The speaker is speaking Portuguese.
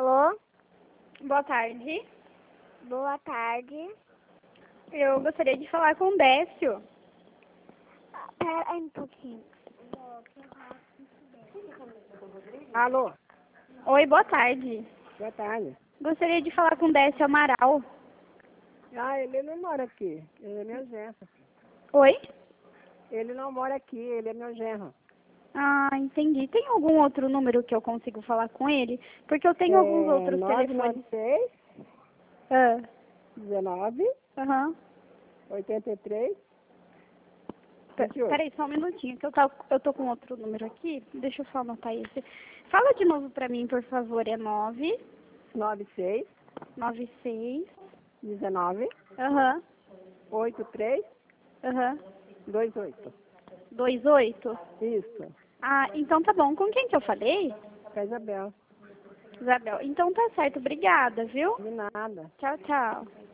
Alô? Boa tarde. Boa tarde. Eu gostaria de falar com o Décio. Pera aí um pouquinho. Alô? Oi, boa tarde. Boa tarde. Gostaria de falar com o Décio Amaral. Ah, ele não mora aqui. Ele é meu genro. Oi? Ele não mora aqui, ele é meu genro. Ah, entendi. Tem algum outro número que eu consigo falar com ele? Porque eu tenho alguns outros telefones. 996 Ah, 19 aham. 83 28. Peraí, só um minutinho, que eu tô com outro número aqui. Deixa eu só anotar esse. Fala de novo pra mim, por favor. É 96 996. 19 Aham, 83 aham. 28. 28? Isso. Ah, então tá bom. Com quem que eu falei? Com a Isabel. Isabel. Então tá certo. Obrigada, viu? De nada. Tchau, tchau.